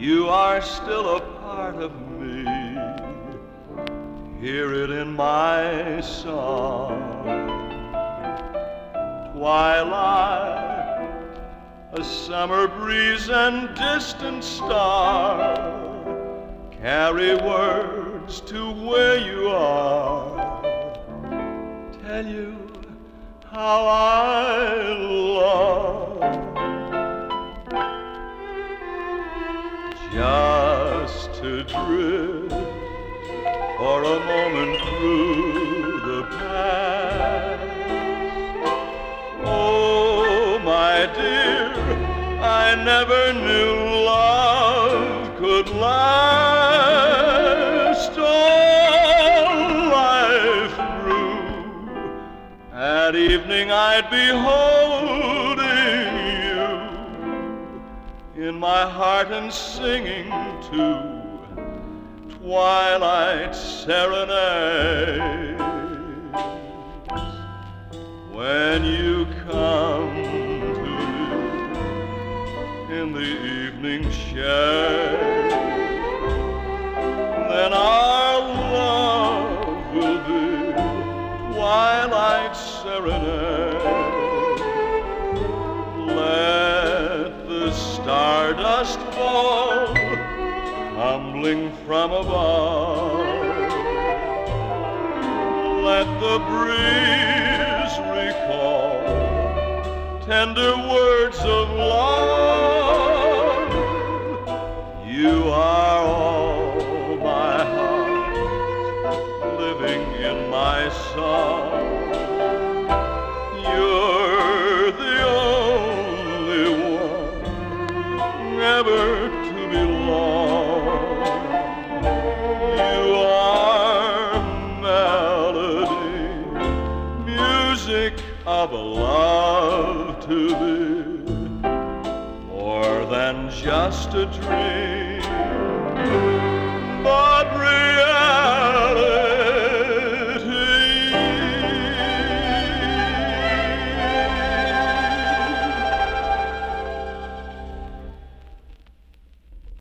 You are still a part of me. Hear it in my song. Twilight, a summer breeze and distant star carry words to where you are. Tell you how I love. Just to drift for a moment through the past. Oh, my dear, I never knew love could last all life through. At evening I'd be holding you in my heart and singing too twilight serenades. When you come to me in the evening shade, then our love will be twilight serenade. Let the stardust fall tumbling from above. Let the breeze recall tender words of love. You are all my heart, living in my song. You're the only one ever to belong. You are melody, music of a love to be, more than just a dream.